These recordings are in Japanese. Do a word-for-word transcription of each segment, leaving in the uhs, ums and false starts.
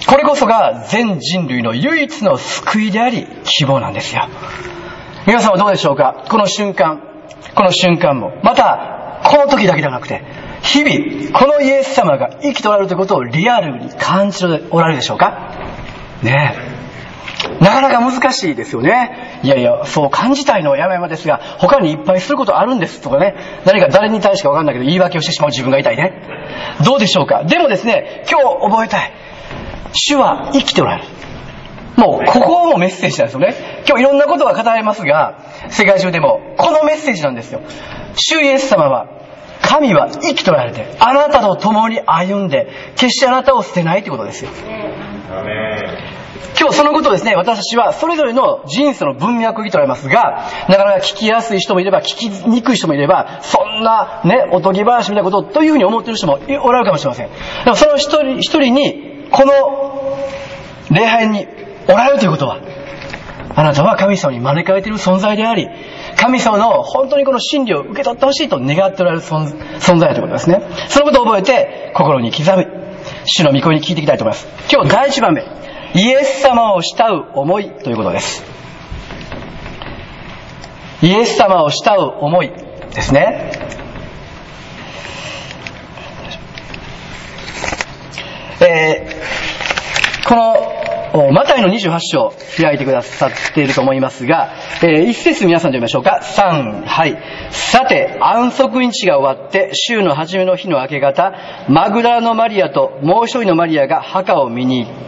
これこそが全人類の唯一の救いであり希望なんですよ。皆さんはどうでしょうか。この瞬間、この瞬間も、またこの時だけではなくて、日々このイエス様が生きておられるということをリアルに感じておられるでしょうかね。えなかなか難しいですよね。いやいや、そう感じたいのは山々ですが、他にいっぱいすることあるんですとかね、何か誰に対してか分かんないけど言い訳をしてしまう自分がいたいね。どうでしょうか。でもですね、今日覚えたい、主は生きておられる。もうここもメッセージなんですよね。今日いろんなことが語られますが、世界中でもこのメッセージなんですよ。主イエス様は、神は生きておられて、あなたと共に歩んで、決してあなたを捨てないということですよ。今日そのことをですね、私たちはそれぞれの人生の文脈を聞いておられますが、なかなか聞きやすい人もいれば聞きにくい人もいれば、そんなね、おとぎ話みたいなことというふうに思っている人もおられるかもしれません。でもその一人一人にこの礼拝におられるということは、あなたは神様に招かれている存在であり、神様の本当にこの真理を受け取ってほしいと願っておられる 存, 存在ということですね。そのことを覚えて心に刻み、主の御声に聞いていきたいと思います。今日だいいちばんめ、イエス様を慕う思いということです。イエス様を慕う思いですね。えー、このマタイのにじゅうはち章開いてくださっていると思いますが、えー、一節皆さんで読みましょうか。さん、はい。さて安息日が終わって週の初めの日の明け方、マグダラのマリアともう一人のマリアが墓を見に行った。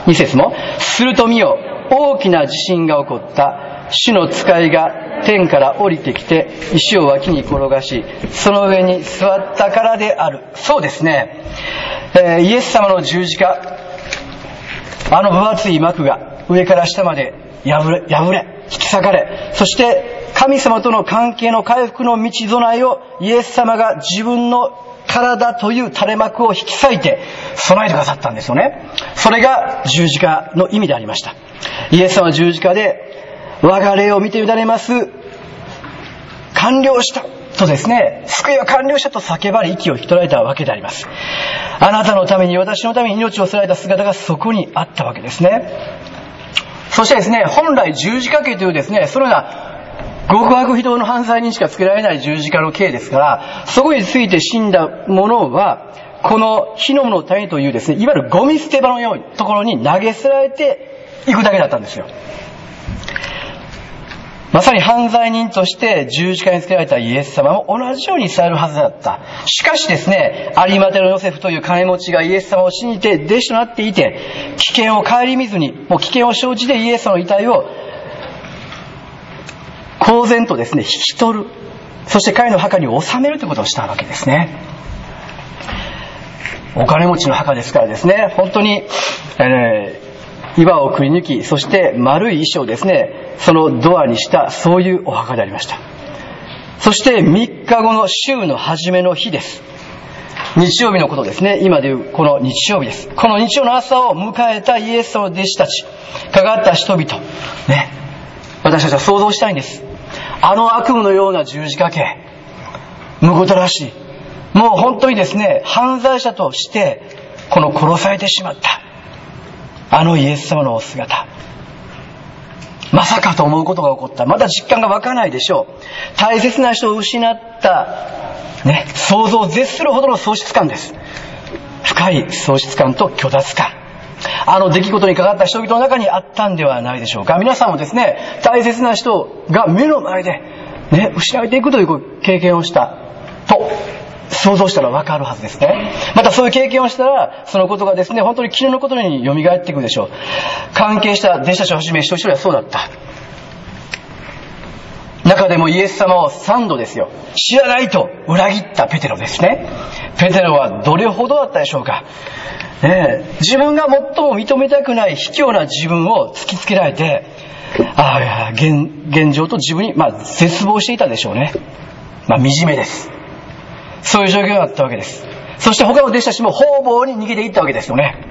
に節も、すると見よ、大きな地震が起こった。主の使いが天から降りてきて石を脇に転がし、その上に座ったからである。そうですね、えー、イエス様の十字架、あの分厚い幕が上から下まで破れ、破れ、引き裂かれ、そして神様との関係の回復の道備えをイエス様が自分の体という垂れ幕を引き裂いて備えてくださったんですよね。それが十字架の意味でありました。イエス様は十字架で、我が霊を見て委ねます、完了したとですね、救いは完了したと叫ばれ息を引き取られたわけであります。あなたのために、私のために命を捨てられた姿がそこにあったわけですね。そしてですね、本来十字架刑というですね、そのような極悪非道の犯罪にしかつけられない十字架の刑ですから、そこについて死んだ者はこの火のの谷というですね、いわゆるゴミ捨て場のようなところに投げ捨てられていくだけだったんですよ。まさに犯罪人として十字架につけられたイエス様も同じようにされるはずだった。しかしですね、有馬手のヨセフという金持ちがイエス様を信じて弟子となっていて、危険を顧みずに、もう危険を承知でイエス様の遺体を公然とですね、引き取る。そして彼の墓に納めるということをしたわけですね。お金持ちの墓ですからですね、本当に、えー岩をくり抜き、そして丸い石をですね、そのドアにしたそういうお墓でありました。そしてみっかごの週の初めの日です。日曜日のことですね。今でいうこの日曜日です。この日曜の朝を迎えたイエス様の弟子たち、かかった人々ね、私たちは想像したいんです。あの悪夢のような十字架刑、むごたらしい、もう本当にですね、犯罪者としてこの殺されてしまったあのイエス様のお姿、まさかと思うことが起こった。まだ実感が湧かないでしょう。大切な人を失ったね、想像を絶するほどの喪失感です。深い喪失感と虚脱感、あの出来事にかかった人々の中にあったんではないでしょうか。皆さんもですね、大切な人が目の前でね、失われていくという経験をしたと想像したら分かるはずですね。またそういう経験をしたら、そのことがですね、本当に昨日のことのように蘇っていくでしょう。関係した弟子たちをはじめ一人一人はそうだった。中でもイエス様を三度ですよ、知らないと裏切ったペテロですね。ペテロはどれほどだったでしょうか、ね、え自分が最も認めたくない卑怯な自分を突きつけられて、ああ現、現状と自分に、まあ、絶望していたでしょうね。まあ惨めです。そういう状況があったわけです。そして他の弟子たちも方々に逃げていったわけですよね。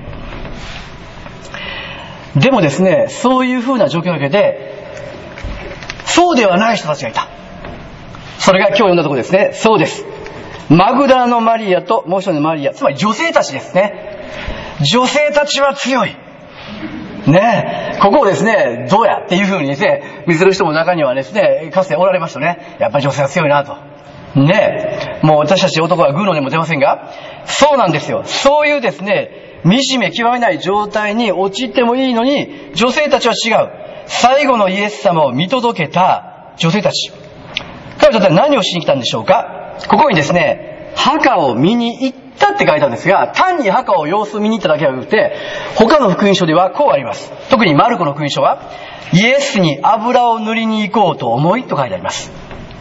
でもですね、そういう風な状況の中でそうではない人たちがいた。それが今日読んだところですね。そうです、マグダラのマリアともう一人のマリア、つまり女性たちですね。 女性たちは強い。ねえ、ここをですね、どうやっていう風にですね、見せる人も中にはですね、かつておられましたね。やっぱり女性は強いなと。ねえ、もう私たち男はグーの音も出ませんが、そうなんですよ。そういうですね、惨め極めない状態に陥ってもいいのに、女性たちは違う。最後のイエス様を見届けた女性たち。彼女は何をしに来たんでしょうか。ここにですね、墓を見に行ったって書いたんですが、単に墓を様子見に行っただけではなくて、他の福音書ではこうあります。特にマルコの福音書は、イエスに油を塗りに行こうと思いと書いてあります。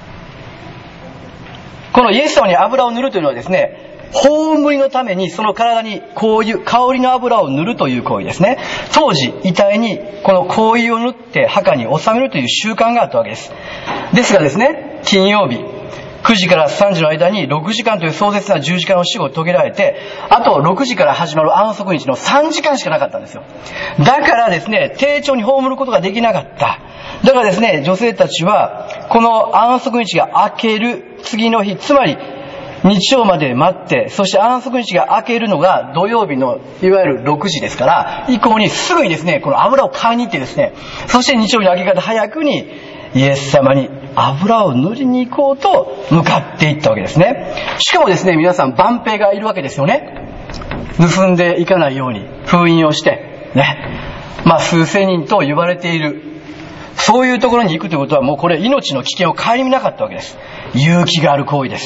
このイエス様に油を塗るというのはですね、葬りのためにその体に香油、香りの油を塗るという行為ですね。当時、遺体にこの香油を塗って墓に納めるという習慣があったわけです。ですがですね、金曜日、くじからさんじの間にろくじかんという壮絶な十字架の死を遂げられて、あとろくじから始まる安息日のさんじかんしかなかったんですよ。だからですね、丁重に葬ることができなかった。だからですね、女性たちは、この安息日が明ける次の日、つまり、日曜まで待って、そして安息日が明けるのが土曜日のいわゆるろくじですから、以降にすぐにですね、この油を買いに行ってですね、そして日曜日の明け方早くにイエス様に油を塗りに行こうと向かっていったわけですね。しかもですね、皆さん万兵がいるわけですよね。盗んでいかないように封印をして、ね。まあ数千人と言われている。そういうところに行くということはもうこれ命の危険を顧みなかったわけです。勇気がある行為です。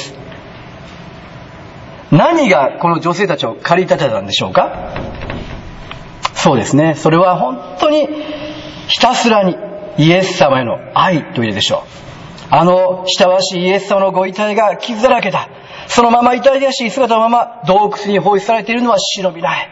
何がこの女性たちを駆り立てたんでしょうか。そうですね。それは本当にひたすらにイエス様への愛というでしょう。あの親しいイエス様のご遺体が傷だらけだ。そのまま痛々しい姿のまま洞窟に放置されているのは忍びない。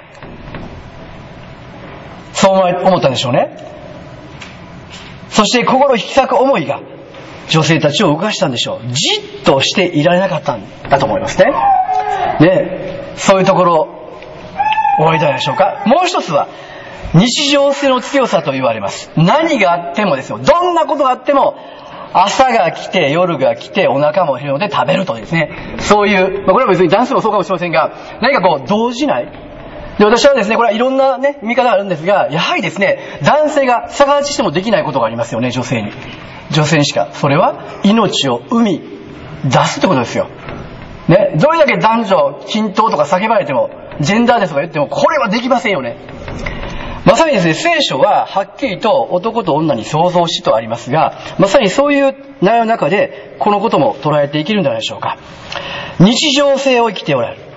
そう思ったんでしょうね。そして心引き裂く思いが女性たちを動かしたんでしょう。じっとしていられなかったんだと思いますね。ね、そういうところおありでしょうか。もう一つは日常性の強さと言われます。何があってもですよ、どんなことがあっても朝が来て夜が来てお腹も減るので食べるとですね、そういう、まあ、これは別に男性もそうかもしれませんが、何かこう動じないで、私はですね、これはいろんなね見方があるんですが、やはりですね、男性が逆立ちしてもできないことがありますよね。女性に女性にしか。それは命を生み出すってことですよね。どれだけ男女均等とか叫ばれても、ジェンダーですとか言っても、これはできませんよね。まさにですね、聖書ははっきりと男と女に創造しとありますが、まさにそういう内容の中でこのことも捉えていけるんじゃないでしょうか。日常性を生きておられる。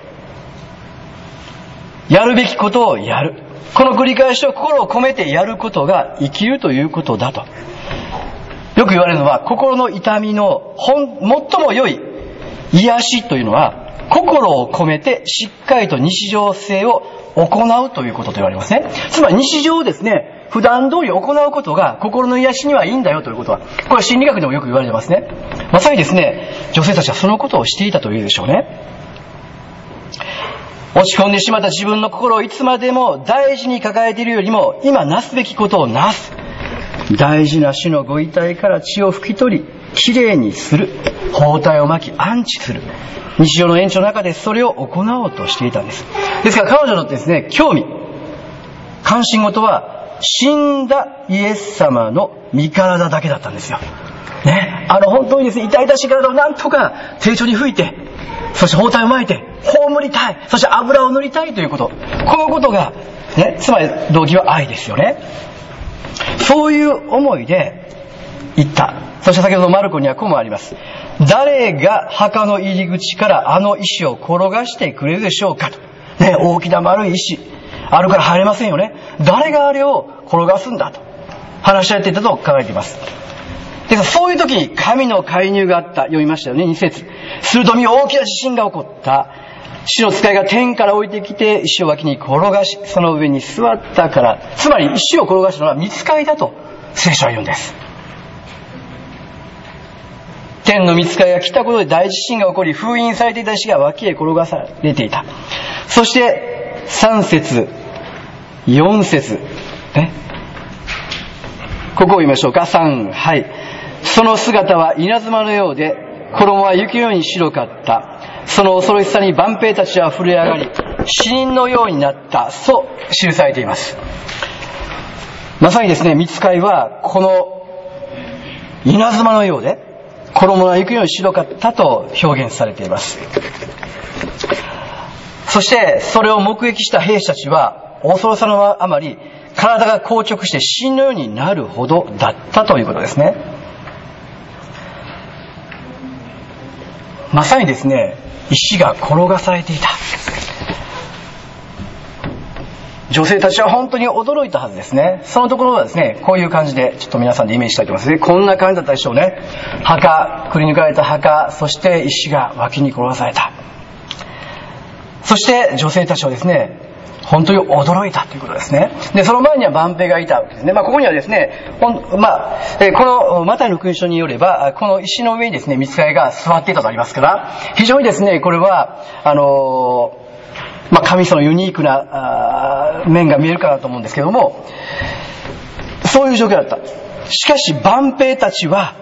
やるべきことをやる。この繰り返しを心を込めてやることが生きるということだと。よく言われるのは、心の痛みの本最も良い癒しというのは、心を込めてしっかりと日常性を行うということと言われますね。つまり日常をですね、普段通り行うことが心の癒しにはいいんだよということは、これは心理学でもよく言われてますね。まさにですね、女性たちはそのことをしていたというでしょうね。落ち込んでしまった自分の心をいつまでも大事に抱えているよりも、今なすべきことをなす。大事な主のご遺体から血を拭き取り、きれいにする。包帯を巻き安置する。日常の延長の中でそれを行おうとしていたんです。ですから彼女のですね、興味、関心事は死んだイエス様の身体だけだったんですよ。ね、あの本当にですね、痛々しい体をなんとか丁重に拭いて、そして包帯を巻いて葬りたい、そして油を塗りたいということ、このことがね、つまり動機は愛ですよね。そういう思いで言った。そして先ほどマルコにはこうもあります。誰が墓の入り口からあの石を転がしてくれるでしょうかと、ね、大きな丸い石あるから入れませんよね。誰があれを転がすんだと話し合っていたと書かれています。ですからそういう時に神の介入があった。読みましたよね、に節。すると見大きな地震が起こった。主の使いが天から降りてきて石を脇に転がし、その上に座ったから。つまり石を転がしたのは御使いだと聖書は言うんです。天の御使いが来たことで大地震が起こり、封印されていた石が脇へ転がされていた。そしてさん節よん節ね、ここを言いましょうか。さん、はい。その姿は稲妻のようで、衣は雪のように白かった。その恐ろしさに万兵たちは震え上がり、 死人のようになった、そう記されています。まさにですね、御使いはこの稲妻のようで衣が行くように白かったと表現されています。そしてそれを目撃した兵士たちは恐ろさのあまり体が硬直して死人のようになるほどだったということですね。まさにですね、石が転がされていた。女性たちは本当に驚いたはずですね。そのところはですね、こういう感じでちょっと皆さんでイメージしたいと思いますね。こんな感じだったでしょうね。墓、くり抜かれた墓、そして石が脇に転がされた。そして女性たちはですね、本当に驚いたということですね。で、その前には万兵がいたわけですね。まあ、ここにはですね、ほんまあ、えこのマタイの福音書によれば、この石の上にですね、御使いが座っていたとありますから、非常にですね、これは、あのー、まあ、神様のユニークな面が見えるかなと思うんですけども、そういう状況だった。しかし、万兵たちは、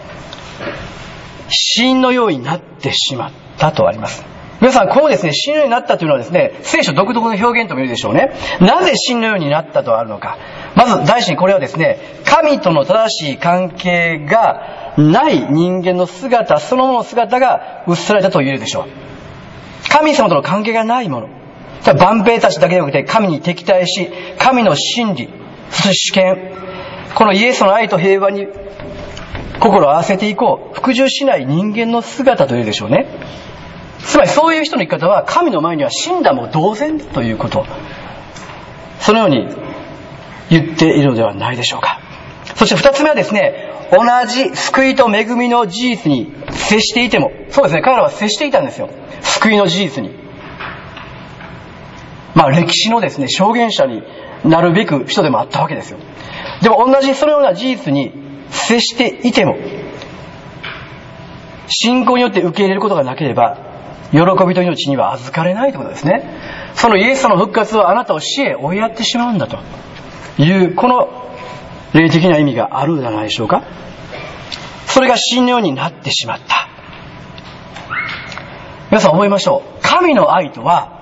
死人のようになってしまったとあります。皆さん、このですね、死人のようになったというのはですね、聖書独特の表現とも言うでしょうね。なぜ死人のようになったとあるのか。まず、第一にこれはですね、神との正しい関係がない人間の姿、そのものの姿が映されたと言えるでしょう。神様との関係がないもの。万兵たちだけでなくて、神に敵対し、神の真理、そして主権、このイエスの愛と平和に心を合わせていこう、服従しない人間の姿と言うでしょうね。つまりそういう人の生き方は神の前には死んだも同然ということ、そのように言っているのではないでしょうか。そして二つ目はですね、同じ救いと恵みの事実に接していても、そうですね、彼らは接していたんですよ。救いの事実に、まあ歴史のですね、証言者になるべく人でもあったわけですよ。でも同じそのような事実に接していても、信仰によって受け入れることがなければ喜びと命には預かれないということですね。そのイエスの復活はあなたを死へ追いやってしまうんだというこの霊的な意味があるのではないでしょうか。それが死のようになってしまった。皆さん覚えましょう。神の愛とは、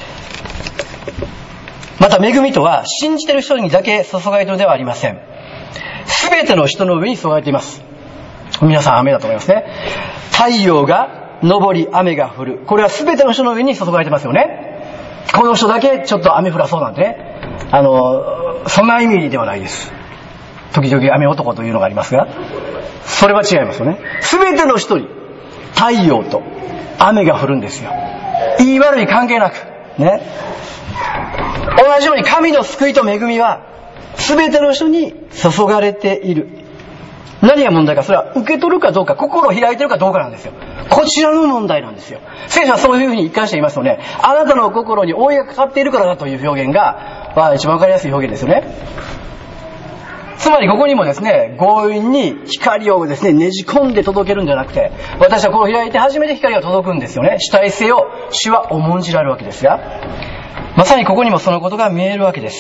また恵みとは信じている人にだけ注がれているのではありません。すべての人の上に注がれています。皆さん雨だと思いますね。太陽が昇り雨が降る、これは全ての人の上に注がれてますよね。この人だけちょっと雨降らそうなんてね、あのそんな意味ではないです。時々雨男というのがありますが、それは違いますよね。全ての人に太陽と雨が降るんですよ。言い悪い関係なくね。同じように神の救いと恵みは全ての人に注がれている。何が問題か、それは受け取るかどうか、心を開いてるかどうかなんですよ。こちらの問題なんですよ。聖書はそういうふうに一貫していますよね。あなたの心に覆いがかかっているからだという表現が、まあ、一番わかりやすい表現ですよね。つまりここにもですね、強引に光をですね、ねじ込んで届けるんじゃなくて、私は心を開いて初めて光が届くんですよね。主体性を主は重んじられるわけですが、まさにここにもそのことが見えるわけです。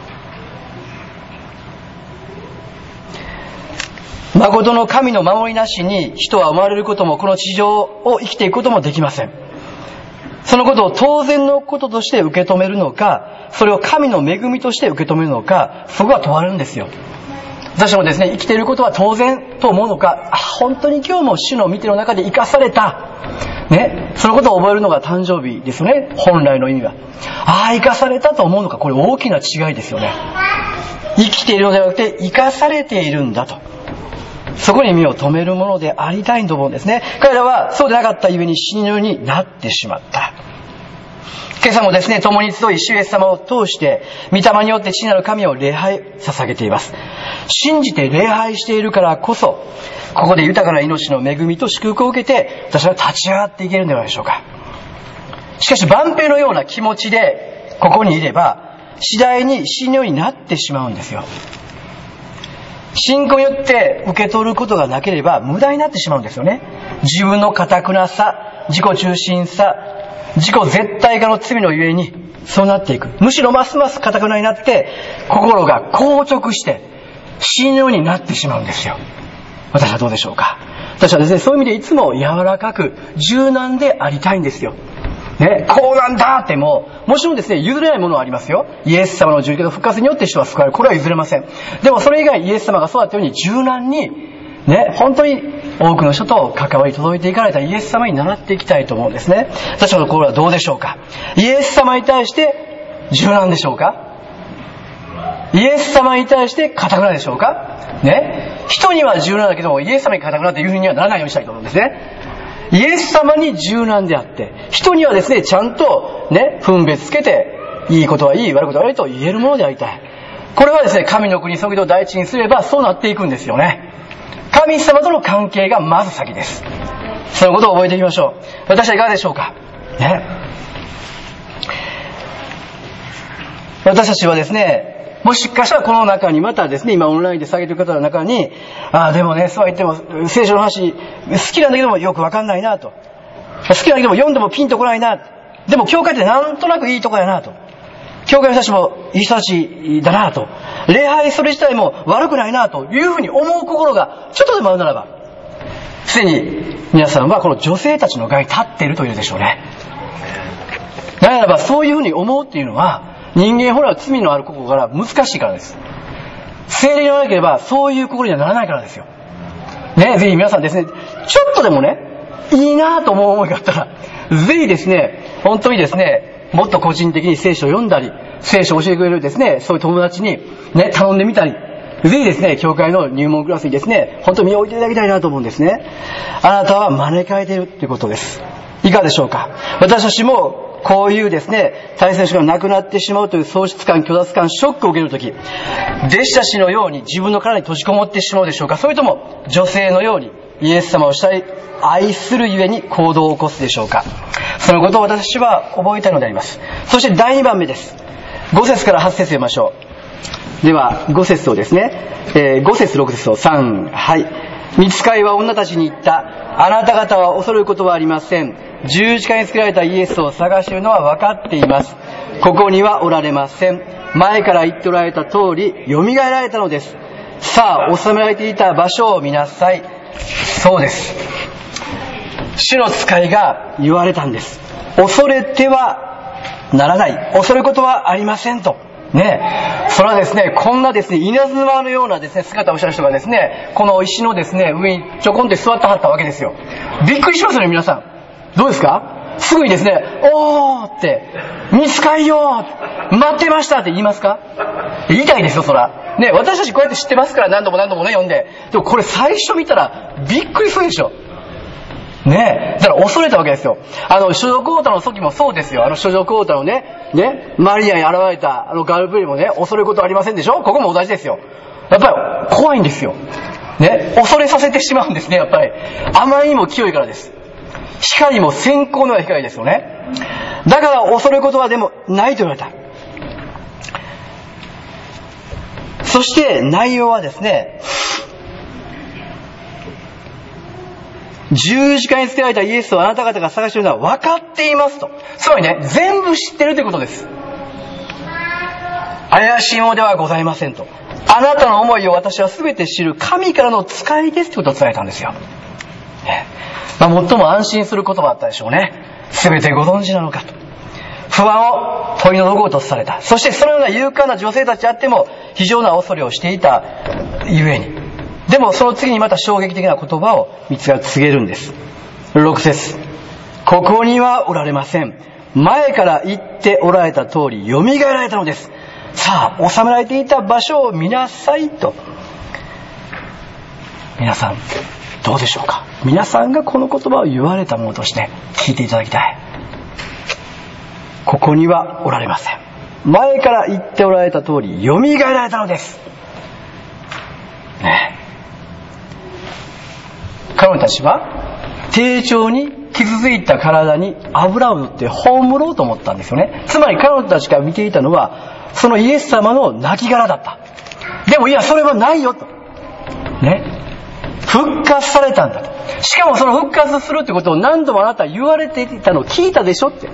誠の神の守りなしに人は生まれることもこの地上を生きていくこともできません。そのことを当然のこととして受け止めるのか、それを神の恵みとして受け止めるのか、そこが問われるんですよ。私もですね、生きていることは当然と思うのか、あ、本当に今日も主の御手の中で生かされたね、そのことを覚えるのが誕生日ですよね、本来の意味は。ああ、生かされたと思うのか、これ大きな違いですよね。生きているのではなくて生かされているんだと、そこに身を留めるものでありたいと思うんですね。彼らはそうでなかったゆえに死のようになってしまった。今朝もですね、共に集い主イエス様を通して御霊によって父なる神を礼拝捧げています。信じて礼拝しているからこそ、ここで豊かな命の恵みと祝福を受けて私は立ち上がっていけるんではないでしょうか。しかし万兵のような気持ちでここにいれば次第に死のようになってしまうんですよ。信仰によって受け取ることがなければ無駄になってしまうんですよね。自分の堅くなさ、自己中心さ、自己絶対化の罪のゆえにそうなっていく。むしろますます堅くなになって心が硬直して死のようになってしまうんですよ。私はどうでしょうか。私はですね、そういう意味でいつも柔らかく柔軟でありたいんですよ。 ね、こうなんだってもう、もちろんですね、譲れないものはありますよ。イエス様の十字架の復活によって人は救われる。これは譲れません。でもそれ以外イエス様がそうだったように柔軟に、ね、本当に多くの人と関わり届いていかれたイエス様に習っていきたいと思うんですね。私の心はどうでしょうか。イエス様に対して柔軟でしょうか。イエス様に対して堅くなでしょうか。ね、人には柔軟だけどもイエス様に堅くなっていうふうにはならないようにしたいと思うんですね。イエス様に柔軟であって、人にはですね、ちゃんとね、分別つけて、いいことはいい、悪いことは悪いと言えるものでありたい。これはですね、神の国、そぎと第一にすればそうなっていくんですよね。神様との関係がまず先です。そのことを覚えていきましょう。私はいかがでしょうか。ね。私たちはですね、もしかしたらこの中にまたですね、今オンラインで下げてる方の中に、ああでもね、そうは言っても聖書の話好きなんだけどもよくわかんないなと、好きなんだけども読んでもピンとこないな、でも教会ってなんとなくいいとこやなと、教会の人たちもいい人たちだなと、礼拝それ自体も悪くないなというふうに思う心がちょっとでもあるならば、すでに皆さんはこの女性たちの側に立っているというでしょうね。ならばそういうふうに思うっていうのは、人間ほら罪のある心から難しいからです。聖霊がなければそういう心にはならないからですよ。ね、ぜひ皆さんですね、ちょっとでもね、いいなと思う思いがあったら、ぜひですね、本当にですね、もっと個人的に聖書を読んだり、聖書を教えてくれるですね、そういう友達にね、頼んでみたり、ぜひですね、教会の入門クラスにですね、本当に身を置いていただきたいなと思うんですね。あなたは招かれているということです。いかがでしょうか。私たちもこういうですね、大切な人が亡くなってしまうという喪失感、虚脱感、ショックを受けるとき、弟子たちのように自分の体に閉じこもってしまうでしょうか。それとも女性のようにイエス様をしたい、愛するゆえに行動を起こすでしょうか。そのことを私たちは覚えたいのであります。そしてだいにばんめです。ご節からはち節読みましょう。ではご節をですね、えー、ご節ろく節をさん、はい。御使いは女たちに言った。あなた方は恐れることはありません。十字架につけられたイエスを探しているのは分かっています。ここにはおられません。前から言っておられた通り、蘇られたのです。さあ、収められていた場所を見なさい。そうです。主の使いが言われたんです。恐れてはならない。恐れることはありませんと。ね、それはですね、こんなですね、稲妻のようなですね、姿をした人がですね、この石のですね、上にちょこんって座ってはったわけですよ。びっくりしますよね、皆さん。どうですか？すぐにですね、おーって、見つかいよー待ってましたって言いますか？言いたいですよ、そら。ね、私たちこうやって知ってますから何度も何度もね、読んで。でもこれ最初見たらびっくりするでしょ。ねえ、だから恐れたわけですよ。あの、処女コータの時もそうですよ。あの、処女コータのね、ね、マリアに現れた、あの、ガルブリもね、恐れることありませんでしょ？ここも同じですよ。やっぱり、怖いんですよ。ね、恐れさせてしまうんですね、やっぱり。あまりにも清いからです。光も閃光のような光ですよね。だから、恐れることはでもないと言われた。そして、内容はですね、十字架につけられたイエスをあなた方が探しているのは分かっていますと。つまりね、全部知ってるということです。怪しいものではございませんと。あなたの思いを私は全て知る神からの使いですということを伝えたんですよ。ね、まあ、最も安心する言葉だったでしょうね。全てご存知なのかと。不安を取り除こうとされた。そしてそのような勇敢な女性たちであっても非常な恐れをしていたゆえに。でもその次にまた衝撃的な言葉を三つが告げるんです。ろく節。ここにはおられません。前から言っておられた通り蘇られたのです。さあ、収められていた場所を見なさいと。皆さんどうでしょうか。皆さんがこの言葉を言われたものとして聞いていただきたい。ここにはおられません。前から言っておられた通り蘇られたのです。ね。彼女たちは丁重に傷ついた体に油を塗って葬ろうと思ったんですよね。つまり彼女たちが見ていたのはそのイエス様の亡骸だった。でもいや、それはないよとね、復活されたんだと。しかもその復活するってことを何度もあなた言われていたのを聞いたでしょって、うん、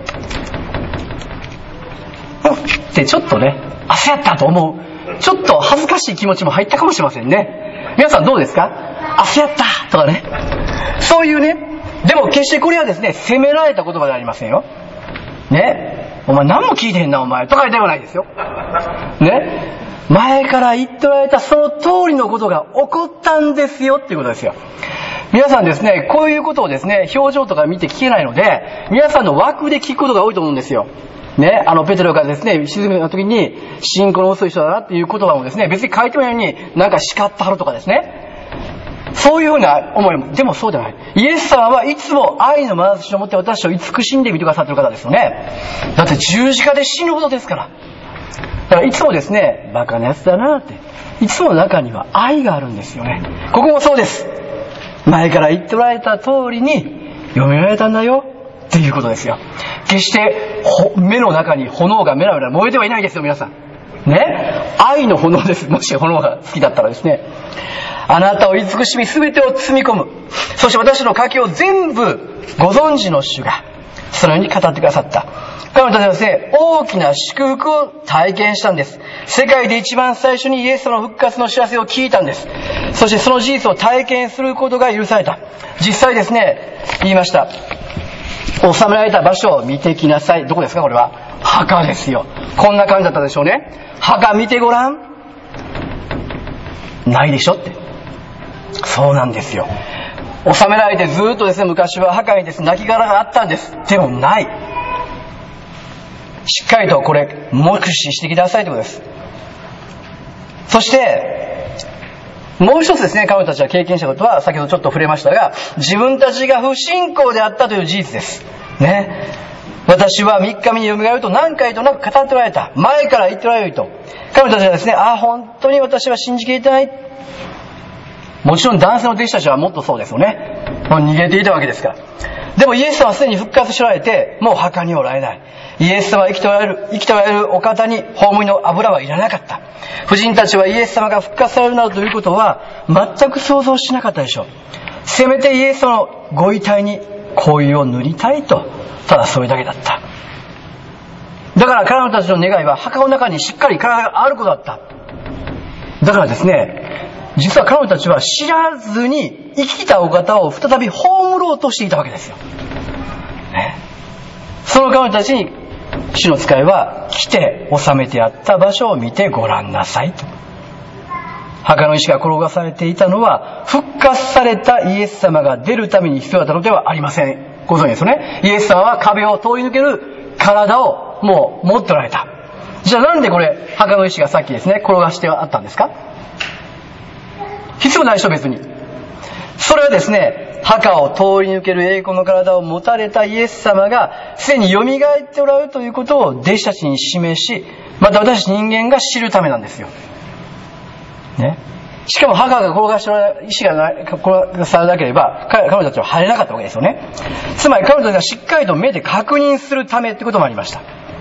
ってちょっとね、焦ったと思う、ちょっと恥ずかしい気持ちも入ったかもしれませんね。皆さんどうですか？焦ったとかね、そういうね。でも決してこれはですね、責められた言葉ではありませんよ。 ね、お前何も聞いてへんなお前とかではないですよ。ね、前から言っておられたその通りのことが起こったんですよっていうことですよ。皆さんですね、こういうことをですね、表情とか見て聞けないので、皆さんの枠で聞くことが多いと思うんですよ。ね、あのペテロがですね、沈む時に信仰の遅い人だなっていう言葉もですね、別に書いてもないのになんか叱ったはるとかですね、そういうふうな思いも、でもそうではない。イエス様はいつも愛の眼差しを持って私を慈しんで見てくださっている方ですよね。だって十字架で死ぬほどですから。だからいつもですね、バカなやつだなって、いつも中には愛があるんですよね。ここもそうです。前から言っておられた通りに読められたんだよっていうことですよ。決して目の中に炎がメラメラ燃えてはいないですよ、皆さん。ね、愛の炎です。もし炎が好きだったらですね、あなたを慈しみ全てを包み込む、そして私の賭けを全部ご存知の主がそのように語ってくださった。彼女たちはですね、大きな祝福を体験したんです。世界で一番最初にイエス様の復活の知らせを聞いたんです。そしてその事実を体験することが許された。実際ですね、言いました。収められた場所を見てきなさい。どこですかこれは。墓ですよ。こんな感じだったでしょうね。墓見てごらん。ないでしょって。そうなんですよ。収められてずっとですね、昔は墓にですね、亡骸があったんです。でもない。しっかりとこれ目視してくださいということです。そしてもう一つですね、彼女たちが経験したことは先ほどちょっと触れましたが、自分たちが不信仰であったという事実ですね。私は三日目によみがえると何回となく語っておられた、前から言っておられると。彼女たちはですね、ああ本当に私は信じきれてない。もちろん男性の弟子たちはもっとそうですよね。もう逃げていたわけですから。でもイエス様はすでに復活しておられて、もう墓におられない。イエス様は生きておられる、生きておられるお方に葬りの油はいらなかった。婦人たちはイエス様が復活されるなどということは全く想像しなかったでしょう。せめてイエス様のご遺体に香油を塗りたいと、ただそれだけだった。だから彼女たちの願いは墓の中にしっかり体があることだった。だからですね、実は彼女たちは知らずに生きたお方を再び葬ろうとしていたわけですよ、ね、その彼女たちに主の使いは来て収めてあった場所を見てごらんなさいと。墓の石が転がされていたのは復活されたイエス様が出るために必要だったのではありません。ご存知ですよね。イエス様は壁を通り抜ける体をもう持っておられた。じゃあなんでこれ墓の石がさっきですね転がしてあったんですか。必要ないでしょ別に。それはですね、墓を通り抜ける栄光の体を持たれたイエス様がすでに蘇っておられるということを弟子たちに示し、また私人間が知るためなんですよ、ね、しかも墓が転がしておられる石が転がされなければ彼女たちは入れなかったわけですよね。つまり彼女たちがしっかりと目で確認するためってこともありました。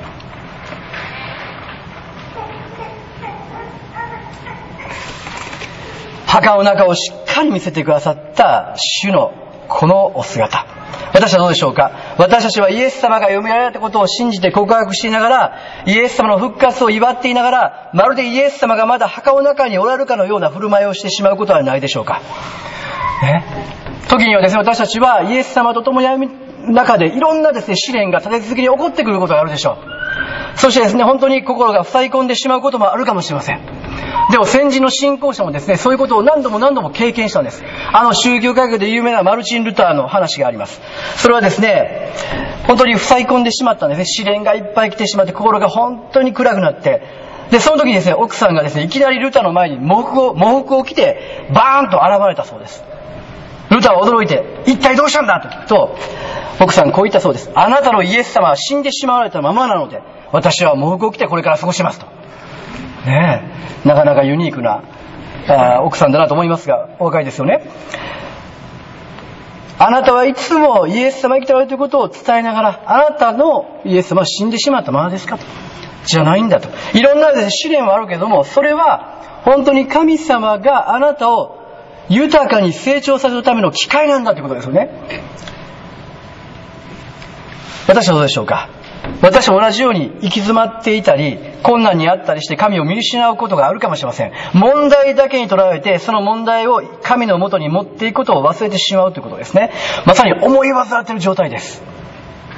墓の中をしっかり見せてくださった主のこのお姿、私はどうでしょうか。私たちはイエス様が蘇られたことを信じて告白していながら、イエス様の復活を祝っていながら、まるでイエス様がまだ墓の中におられるかのような振る舞いをしてしまうことはないでしょうか、ね、時にはですね、私たちはイエス様と共に歩む中でいろんなですね試練が立て続けに起こってくることがあるでしょう。そしてですね、本当に心が塞ぎ込んでしまうこともあるかもしれません。でも先人の信仰者もですね、そういうことを何度も何度も経験したんです。あの宗教改革で有名なマルチン・ルターの話があります。それはですね、本当に塞ぎ込んでしまったんですね。試練がいっぱい来てしまって心が本当に暗くなって、でその時にですね、奥さんがですねいきなりルターの前に喪服を喪服を着てバーンと現れたそうです。ルターは驚いて、一体どうしたんだと聞くと、奥さんこう言ったそうです。あなたのイエス様は死んでしまわれたままなので、私は喪服を着てこれから過ごしますと。ねえ、なかなかユニークなあ奥さんだなと思いますが、お若いですよね。あなたはいつもイエス様が生きておられるということを伝えながら、あなたのイエス様は死んでしまったままですかと。じゃないんだと。いろんな試練はあるけども、それは本当に神様があなたを豊かに成長させるための機会なんだということですよね。私はどうでしょうか。私も同じように行き詰まっていたり困難にあったりして神を見失うことがあるかもしれません。問題だけにとらわれてその問題を神の元に持っていくことを忘れてしまうということですね。まさに思い煩っている状態です。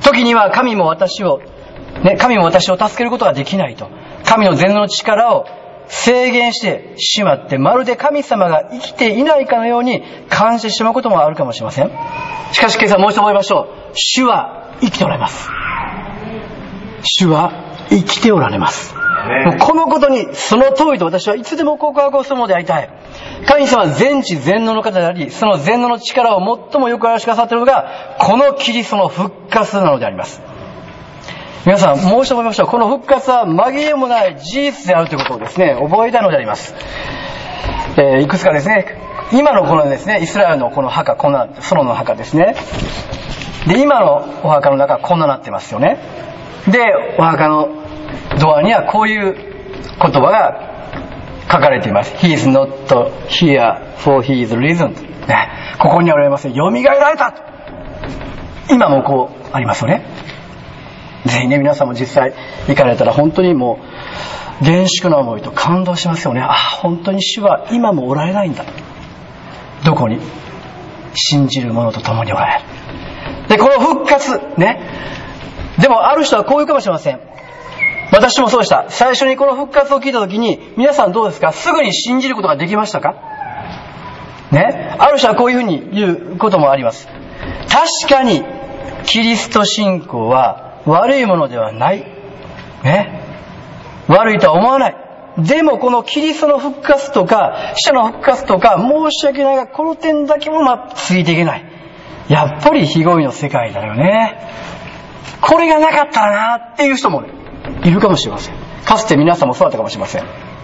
時には神も私を、ね、神も私を助けることができないと、神の全能の力を制限してしまって、まるで神様が生きていないかのように感じてしまうこともあるかもしれません。しかし今朝もう一度覚えましょう。主は生きておられます。主は生きておられます。もうこのことにその通りと私はいつでも告白をするのでありたい。神様は全知全能の方であり、その全能の力を最もよく表してくださっているのがこのキリストの復活なのであります。皆さんもう一度思いましょう。この復活は紛れもない事実であるということをですね、覚えたいのであります。えー、いくつかですね、今のこのですね、イスラエルのこの墓、こんな、ソロの墓ですね。で、今のお墓の中はこんななってますよね。で、お墓のドアにはこういう言葉が書かれています。He is not here for he is risen、ね、ここにはありますよ。蘇られたと。今もこうありますよね。ぜひね、皆さんも実際行かれたら本当にもう厳粛な思いと感動しますよね。ああ、本当に主は今もおられないんだ。どこに？信じる者と共におられる。で、この復活ね。でもある人はこう言うかもしれません。私もそうでした。最初にこの復活を聞いたときに、皆さんどうですか？すぐに信じることができましたか？ね。ある人はこういうふうに言うこともあります。確かにキリスト信仰は悪いものではない。ね。悪いとは思わない。でもこのキリストの復活とか、死者の復活とか、申し訳ないが、この点だけもまあついていけない。やっぱり非合意の世界だよね。これがなかったらなっていう人もいるかもしれません。かつて皆さんもそうだったかもしれません。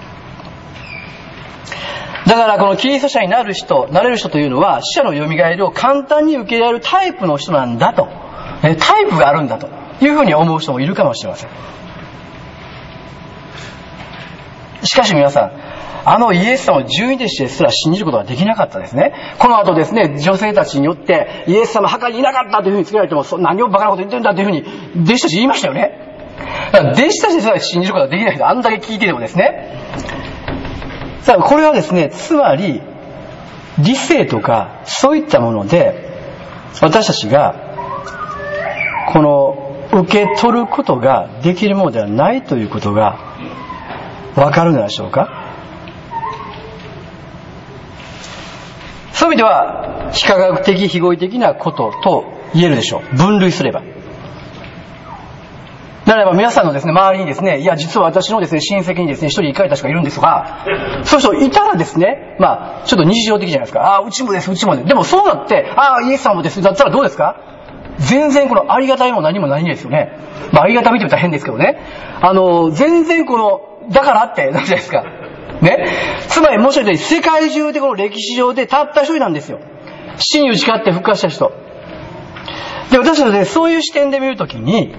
だからこのキリスト者になる人、なれる人というのは、死者の蘇りを簡単に受け入れられるタイプの人なんだと。タイプがあるんだというふうに思う人もいるかもしれません。しかし皆さん、あのイエス様を十二弟子ですら信じることができなかったですね。この後ですね、女性たちによってイエス様墓にいなかったというふうに告げられても、何をバカなこと言ってるんだというふうに弟子たち言いましたよね。だから弟子たちですら信じることができない人、あんだけ聞いててもですね。さあこれはですね、つまり理性とかそういったもので私たちがこの受け取ることができるものではないということがわかるのでしょうか。そういう意味では非科学的非合理的なことと言えるでしょう。分類すれば。ならば皆さんのですね、周りにですね、いや実は私のですね、親戚にですね、一人行かれた人がいるんですが、そういう人いたらですね、まあちょっと日常的じゃないですか。ああ、うちもです、うちもです。でもそうなって、ああ、イエス様もです。だったらどうですか？全然このありがたいも何もないんですよね。まあありがたみって言ったら変ですけどね。あの、全然この、だからってなるじゃないですか。ね。つまりもう一人で世界中でこの歴史上でたった一人なんですよ。死に打ち勝って復活した人。で、私たちね、そういう視点で見るときに、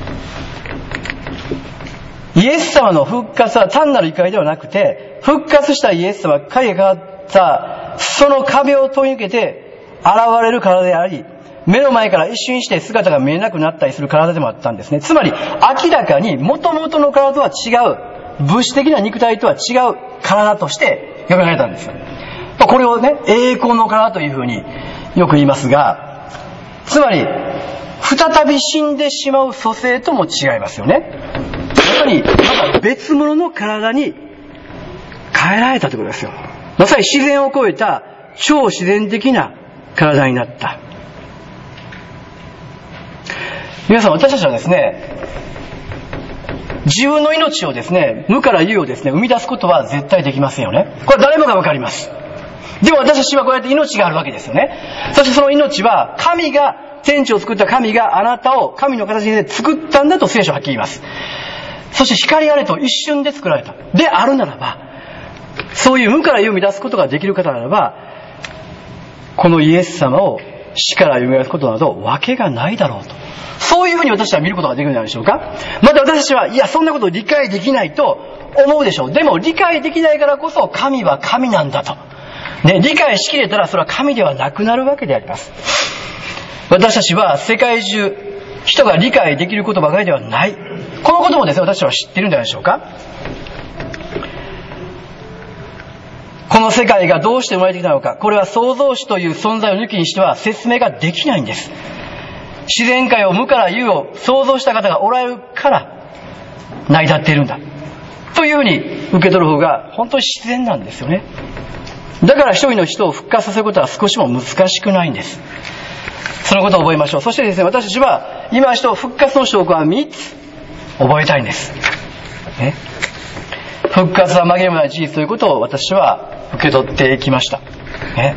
イエス様の復活は単なる怒りではなくて、復活したイエス様が影が変わったその壁を通り抜けて現れる体であり、目の前から一瞬して姿が見えなくなったりする体でもあったんですね。つまり明らかに元々の体とは違う、物質的な肉体とは違う体として呼びられたんですよ。これをね、栄光の体というふうによく言いますが、つまり再び死んでしまう蘇生とも違いますよね。まさにまた別物の体に変えられたということですよ。まさに自然を超えた超自然的な体になった。皆さん、私たちはですね、自分の命をですね、無から有をですね、生み出すことは絶対できませんよね。これ誰もがわかります。でも私たちはこうやって命があるわけですよね。そしてその命は神が、天地を作った神があなたを神の形で作ったんだと聖書ははっきり言います。そして光あれと一瞬で作られた。であるならば、そういう無から有を生み出すことができる方ならば、このイエス様を死から蘇らすことなどわけがないだろうと。そういうふうに私たちは見ることができるんじゃないでしょうか。また私たちは、いや、そんなことを理解できないと思うでしょう。でも理解できないからこそ神は神なんだと。ね、理解しきれたらそれは神ではなくなるわけであります。私たちは世界中、人が理解できることばかりではない。このこともですね、私たちは知っているんじゃないでしょうか。この世界がどうして生まれてきたのか、これは創造主という存在を抜きにしては説明ができないんです。 自然界を無から有を創造した方がおられるから成り立っているんだというふうに受け取る方が本当に自然なんですよね。だから一人の人を復活させることは少しも難しくないんです。そのことを覚えましょう。そしてですね、私たちは今一度復活の証拠はみっつ覚えたいんです、ね、復活は紛れもない事実ということを私は受け取ってきました、ね、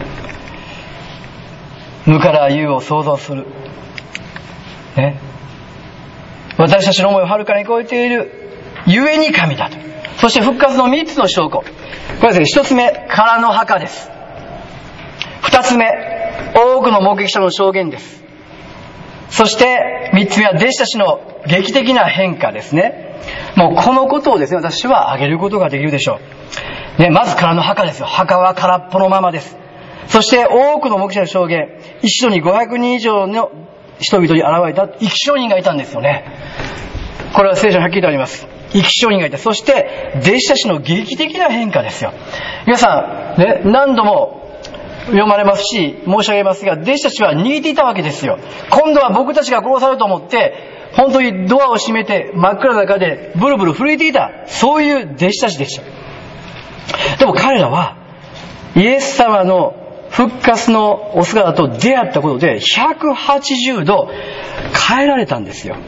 無から有を創造する、ね、私たちの思いをはるかに超えているゆえに神だと。そして復活のみっつの証拠、これですね、ひとつめ空の墓です。ふたつめ多くの目撃者の証言です。そしてみっつめは弟子たちの劇的な変化ですね。もうこのことをですね、私は挙げることができるでしょう、ね、まず空の墓ですよ。墓は空っぽのままです。そして多くの目撃者の証言、一度にごひゃくにん以上の人々に現れた生き証人がいたんですよね。これは聖書にはっきりとあります。生き証人がいた。そして弟子たちの劇的な変化ですよ。皆さん、ね、何度も読まれますし申し上げますが、弟子たちは逃げていたわけですよ。今度は僕たちが殺されると思って本当にドアを閉めて真っ暗な中でブルブル震えていた、そういう弟子たちでした。でも彼らはイエス様の復活のお姿と出会ったことでひゃくはちじゅうど変えられたんですよ。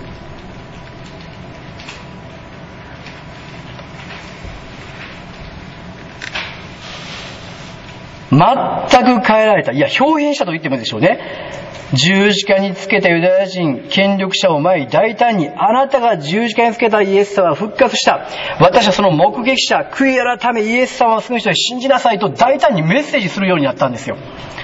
全く変えられた。いや、表現者と言ってもいいでしょうね。十字架につけたユダヤ人権力者を前に大胆に、あなたが十字架につけたイエス様は復活した。私はその目撃者、悔い改めイエス様を救う人に信じなさいと大胆にメッセージするようになったんですよ。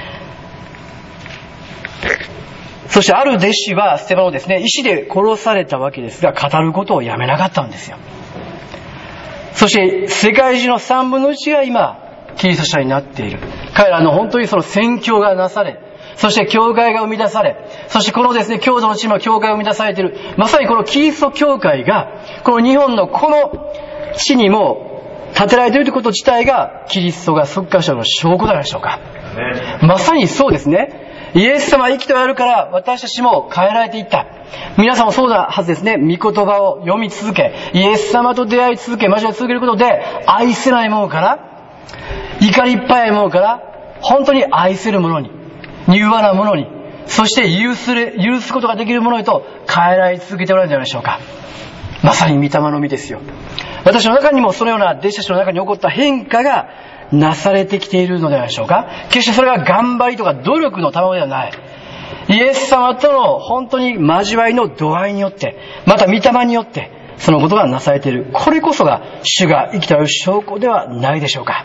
そしてある弟子はステパノをですね、石で殺されたわけですが、語ることをやめなかったんですよ。そして世界中の三分の一が今キリスト者になっている。彼らの本当にその宣教がなされ、そして教会が生み出され、そしてこのですね、教徒のチームの教会が生み出されている。まさにこのキリスト教会がこの日本のこの地にも建てられているということ自体がキリストが復活者の証拠ではないでしょうか。まさにそうですね。イエス様は生きておられるから私たちも変えられていった。皆さんもそうなはずですね。御言葉を読み続け、イエス様と出会い続け、交わり続けることで、愛せないものから怒りいっぱいなものから本当に愛せるものに、柔和なものに、そして許すれ、許すことができるものへと変えられ続けておられるんじゃないでしょうか。まさに御霊の実ですよ。私の中にもそのような弟子たちの中に起こった変化がなされてきているのではないでしょうか。決してそれが頑張りとか努力の賜物ではない。イエス様との本当に交わりの度合いによって、また御霊によってそのことがなされている。これこそが主が生きておられる証拠ではないでしょうか。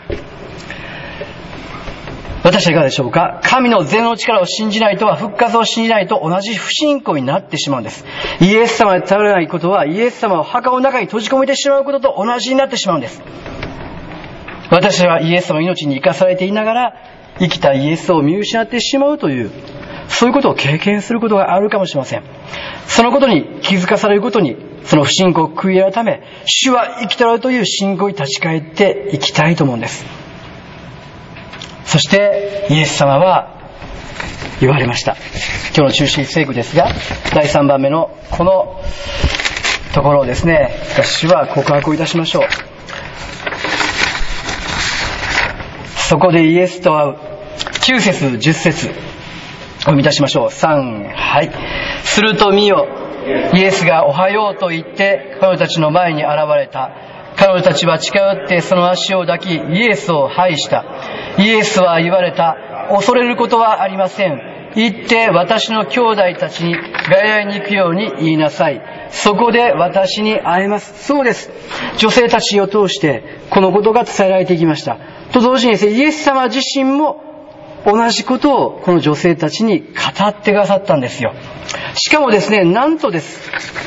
私はいかがでしょうか。神の全能の力を信じないとは、復活を信じないと同じ不信仰になってしまうんです。イエス様に頼れないことは、イエス様を墓の中に閉じ込めてしまうことと同じになってしまうんです。私はイエス様の命に生かされていながら、生きたイエスを見失ってしまうという、そういうことを経験することがあるかもしれません。そのことに気づかされることに、その不信仰を悔い改め、主は生きておられるという信仰に立ち返っていきたいと思うんです。そしてイエス様は言われました。今日の中心聖句ですが、だいさんばんめのこのところをですね、私は告白をいたしましょう。そこでイエスと会う。きゅう節じゅっ節を読み出しましょう。さん、はい。すると見よ、イエスがおはようと言って彼女たちの前に現れた。彼女たちは近寄ってその足を抱き、イエスを拝した。イエスは言われた。恐れることはありません。行って私の兄弟たちにガリラヤに行くように言いなさい。そこで私に会えます。そうです。女性たちを通してこのことが伝えられていきました。と同時にですね、イエス様自身も同じことをこの女性たちに語ってくださったんですよ。しかもですね、なんとです。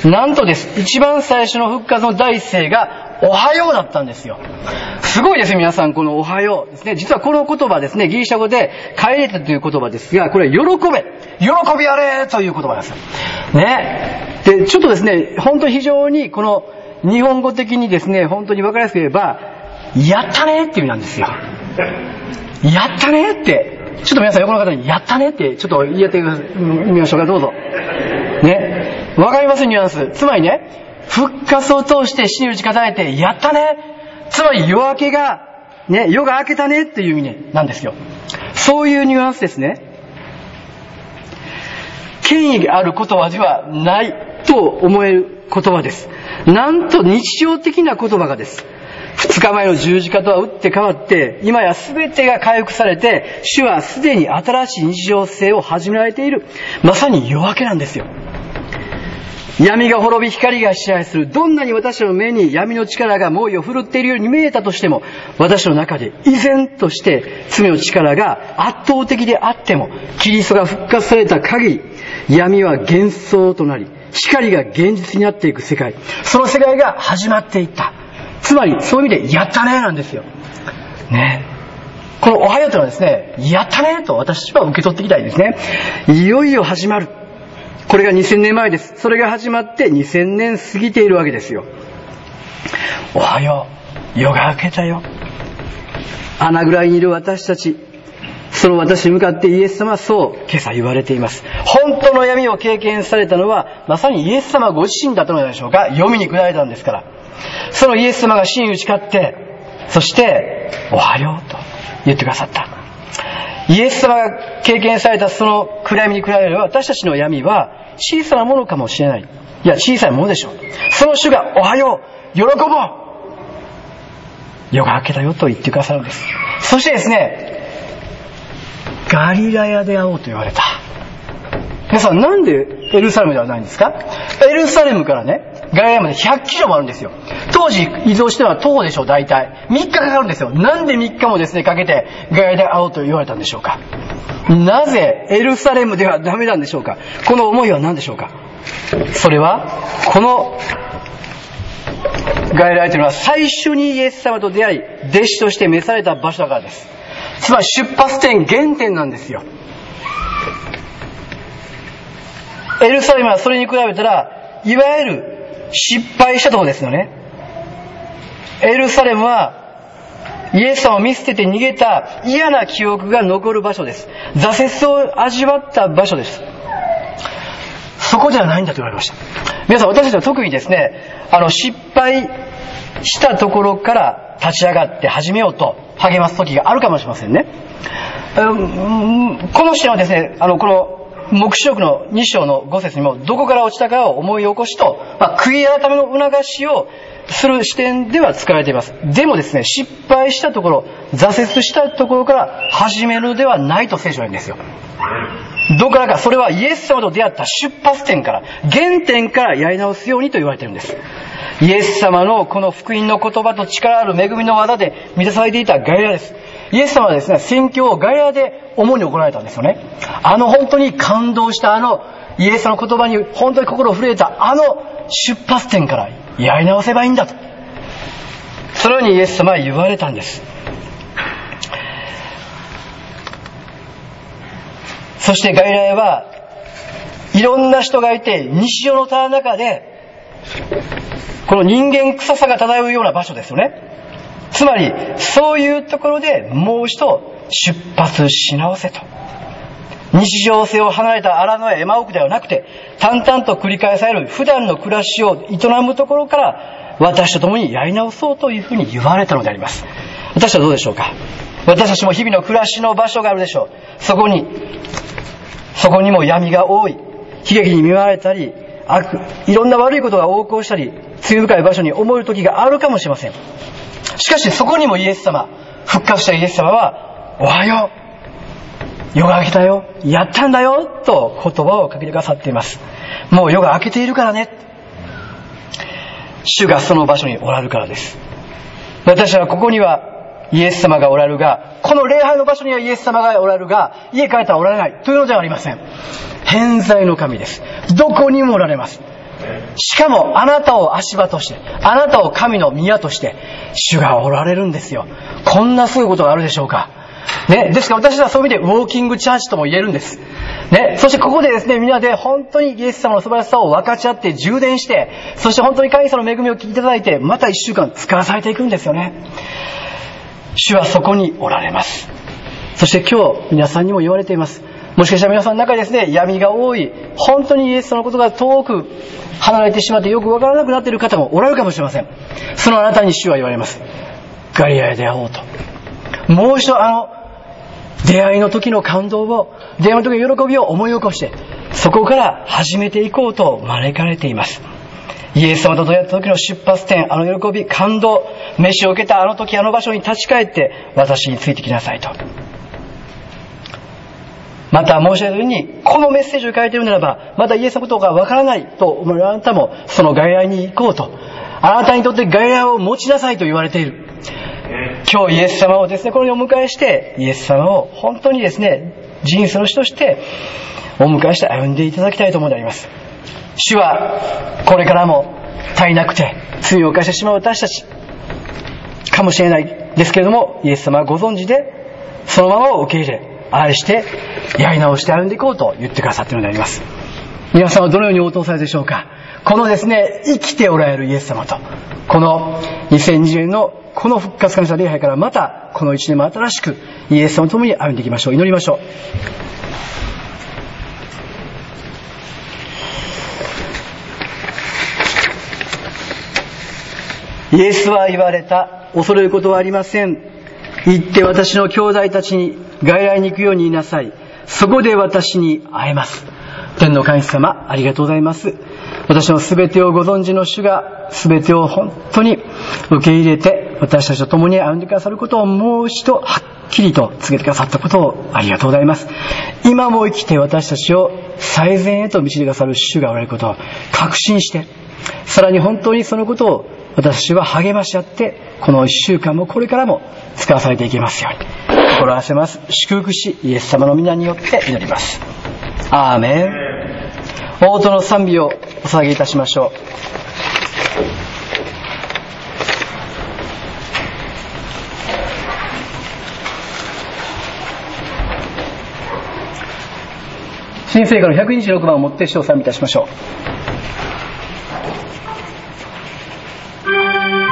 なんとです。一番最初の復活の第一声がおはようだったんですよ。すごいですね、皆さん。このおはようですね。実はこの言葉ですね、ギリシャ語で帰れたという言葉ですが、これ喜べ、喜びあれという言葉ですね。で、ちょっとですね、本当に非常にこの日本語的にですね、本当に分かりやすく言えば、やったねっていう意味なんですよ。やったねって。 ちょっと皆さん横の方に、やったねってちょっと言ってみましょうか、どうぞ。ね。わかりますニュアンス。つまりね、復活を通して死に打ち勝たれて、やったね。つまり夜明けが、ね、夜が明けたねっていう意味、ね、なんですよ。そういうニュアンスですね。権威がある言葉ではないと思える言葉です。なんと日常的な言葉がです。二日前の十字架とは打って変わって、今や全てが回復されて、主はすでに新しい日常性を始められている。まさに夜明けなんですよ。闇が滅び光が支配する。どんなに私の目に闇の力が猛威を振るっているように見えたとしても、私の中で依然として罪の力が圧倒的であっても、キリストが復活された限り、闇は幻想となり、光が現実になっていく世界。その世界が始まっていった。つまり、そういう意味で、やったねなんですよ。ね。このおはようというのはですね、やったねと私は受け取っていきたいですね。いよいよ始まる。これがにせんねんまえです。それが始まってにせんねん過ぎているわけですよ。おはよう。夜が明けたよ。穴ぐらいにいる私たち。その私に向かってイエス様はそう今朝言われています。本当の闇を経験されたのはまさにイエス様ご自身だったのではないでしょうか。読みに下られたんですから。そのイエス様が死に打ち勝って、そしておはようと言ってくださった。イエス様が経験されたその暗闇に比べれば私たちの闇は小さなものかもしれない。いや小さいものでしょう。その主がおはよう、喜ぼう、夜が明けたよと言ってくださるんです。そしてですね、ガリラヤで会おうと言われた。皆さんなんでエルサレムではないんですか？エルサレムからね、ガリラヤまでひゃっキロもあるんですよ。当時移動しては徒歩でしょう、大体。みっかかかるんですよ。なんでみっかもですね、かけてガリラヤで会おうと言われたんでしょうか？なぜエルサレムではダメなんでしょうか？この思いは何でしょうか？それは、このガリラヤというのは最初にイエス様と出会い、弟子として召された場所だからです。つまり出発点、原点なんですよ。エルサレムはそれに比べたら、いわゆる失敗したところですよね。エルサレムは、イエス様を見捨てて逃げた嫌な記憶が残る場所です。挫折を味わった場所です。そこじゃないんだと言われました。皆さん、私たちは特にですね、あの、失敗したところから立ち上がって始めようと励ます時があるかもしれませんね。この視点はですね、あの、この、黙示録のに章のご節にも、どこから落ちたかを思い起こしと、まあ、悔い改めの促しをする視点では使われています。でもですね、失敗したところ、挫折したところから始めるのではないと聖書は言うんですよ。どこからか、それはイエス様と出会った出発点から、原点からやり直すようにと言われているんです。イエス様のこの福音の言葉と力ある恵みの技で満たされていたガリラヤです。イエス様はですね、宣教をガリラヤで主に行われたんですよね。あの本当に感動したあのイエスの言葉に本当に心を震えたあの出発点からやり直せばいいんだと。そのようにイエス様は言われたんです。そしてガリラヤはいろんな人がいて日常のただ中でこの人間臭さが漂うような場所ですよね。つまりそういうところでもう一度出発し直せと。日常性を離れた荒野や山奥ではなくて淡々と繰り返される普段の暮らしを営むところから私と共にやり直そうというふうに言われたのであります。私はどうでしょうか。私たちも日々の暮らしの場所があるでしょう。そこにそこにも闇が多い、悲劇に見舞われたり、悪いろんな悪いことが横行したり、罪深い場所に思える時があるかもしれません。しかしそこにもイエス様、復活したイエス様は、おはよう、夜が明けたよ、やったんだよと言葉をかけてくださっています。もう夜が明けているからね。主がその場所におられるからです。私はここにはイエス様がおられるが、この礼拝の場所にはイエス様がおられるが、家帰ったらおられないというのではありません。偏在の神です。どこにもおられます。しかもあなたを足場として、あなたを神の宮として主がおられるんですよ。こんなすごいことがあるでしょうかね。ですから私はそういう意味でウォーキングチャーチとも言えるんですね。そしてここでですね、みんなで本当にイエス様の素晴らしさを分かち合って充電して、そして本当に神様の恵みを聞いていただいて、また一週間使わされていくんですよね。主はそこにおられます。 そして今日皆さんにも言われています。もしかしたら皆さんの中にですね、闇が多い、本当にイエス様のことが遠く離れてしまってよくわからなくなっている方もおられるかもしれません。そのあなたに主は言われます。ガリラヤで会おうと。もう一度あの出会いの時の感動を、出会いの時の喜びを思い起こして、そこから始めていこうと招かれています。イエス様と出会った時の出発点、あの喜び、感動、飯を受けたあの時あの場所に立ち返って私についてきなさいと。また申し上げたように、このメッセージを書いているならば、まだイエスのことがわからないと思うあなたもそのガリラヤに行こうと。あなたにとってガリラヤを持ちなさいと言われている。今日イエス様をですね、この世にお迎えして、イエス様を本当にですね、人生の主としてお迎えして歩んでいただきたいと思うのであります。主はこれからも足りなくて罪を犯してしまう私たちかもしれないですけれども、イエス様はご存知でそのままを受け入れ、愛してやり直して歩んでいこうと言ってくださっているのであります。皆さんはどのように応答されるでしょうか。このですね、生きておられるイエス様と、このにせんにじゅうねんのこの復活感謝礼拝からまたこのいちねんも新しくイエス様と共に歩んでいきましょう。祈りましょう。イエスは言われた。恐れることはありません。行って私の兄弟たちに外来に行くように言いなさい。そこで私に会えます。天の神様、ありがとうございます。私のすべてをご存知の主がすべてを本当に受け入れて私たちと共に歩んでくださることをもう一度はっきりと告げてくださったことをありがとうございます。今も生きて私たちを最善へと導いてくださる主がおられることを確信して、さらに本当にそのことを私は励まし合って、この一週間もこれからも使わされていけますように心合わせます。祝福しイエス様の皆によって祈ります。アーメン。応答の賛美をお捧げいたしましょう。新聖歌のひゃくにじゅうろくばんをもって主を賛美いたしましょう。